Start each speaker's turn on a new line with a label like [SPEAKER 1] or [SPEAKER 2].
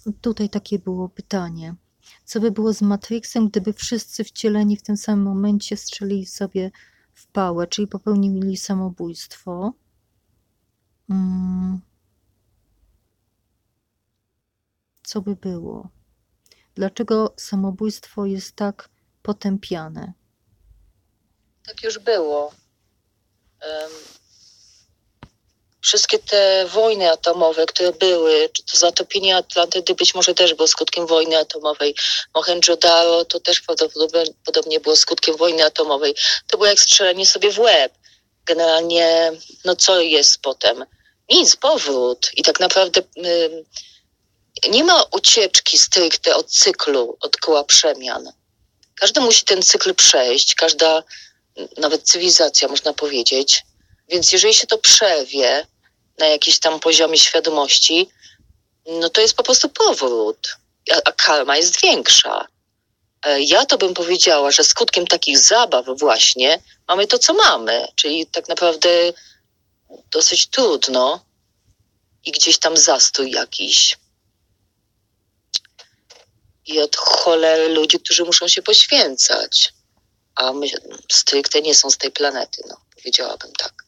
[SPEAKER 1] tutaj takie było pytanie. Co by było z Matrixem, gdyby wszyscy wcieleni w tym samym momencie strzelili sobie w pałę, czyli popełnili samobójstwo? Co by było? Dlaczego samobójstwo jest tak potępiane?
[SPEAKER 2] Tak już było. Wszystkie te wojny atomowe, które były, czy to zatopienie Atlantydy być może też było skutkiem wojny atomowej. Mohendżo-Daro to też prawdopodobnie było skutkiem wojny atomowej. To było jak strzelenie sobie w łeb. Generalnie, no co jest potem? Nic, powrót. I tak naprawdę nie ma ucieczki stricte od cyklu, od koła przemian. Każdy musi ten cykl przejść, każda, nawet cywilizacja można powiedzieć. Więc jeżeli się to przerwie na jakimś tam poziomie świadomości, no to jest po prostu powrót, a karma jest większa. Ja to bym powiedziała, że skutkiem takich zabaw właśnie mamy to, co mamy, czyli tak naprawdę dosyć trudno i gdzieś tam zastój jakiś. I od cholery ludzi, którzy muszą się poświęcać, a my stricte nie są z tej planety, no, powiedziałabym tak.